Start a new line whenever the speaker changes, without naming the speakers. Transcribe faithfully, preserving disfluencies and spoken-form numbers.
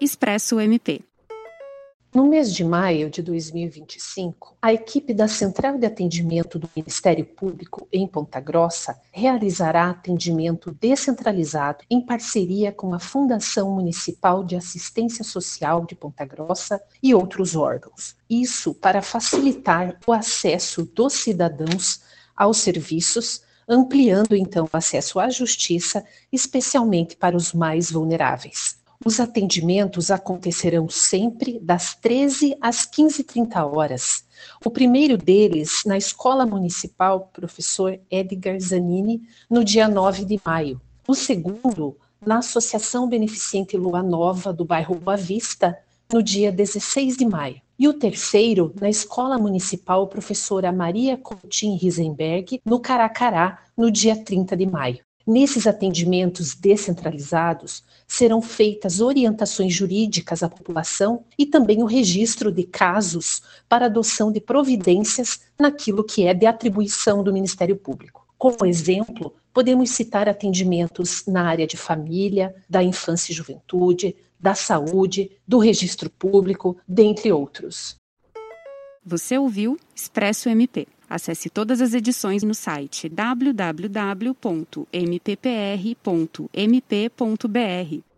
Expresso M P.
No mês de maio de dois mil e vinte e cinco, a equipe da Central de Atendimento do Ministério Público em Ponta Grossa realizará atendimento descentralizado em parceria com a Fundação Municipal de Assistência Social de Ponta Grossa e outros órgãos. Isso para facilitar o acesso dos cidadãos aos serviços, ampliando então o acesso à justiça, especialmente para os mais vulneráveis. Os atendimentos acontecerão sempre das treze às quinze e trinta horas. O primeiro deles na Escola Municipal Professor Edgar Zanini, no dia nove de maio. O segundo na Associação Beneficente Lua Nova do bairro Boa Vista, no dia dezesseis de maio. E o terceiro na Escola Municipal Professora Maria Coutinho Risenberg, no Caracará, no dia trinta de maio. Nesses atendimentos descentralizados, serão feitas orientações jurídicas à população e também o registro de casos para adoção de providências naquilo que é de atribuição do Ministério Público. Como exemplo, podemos citar atendimentos na área de família, da infância e juventude, da saúde, do registro público, dentre outros.
Você ouviu Expresso M P. Acesse todas as edições no site w w w ponto m p p r ponto m p ponto b r.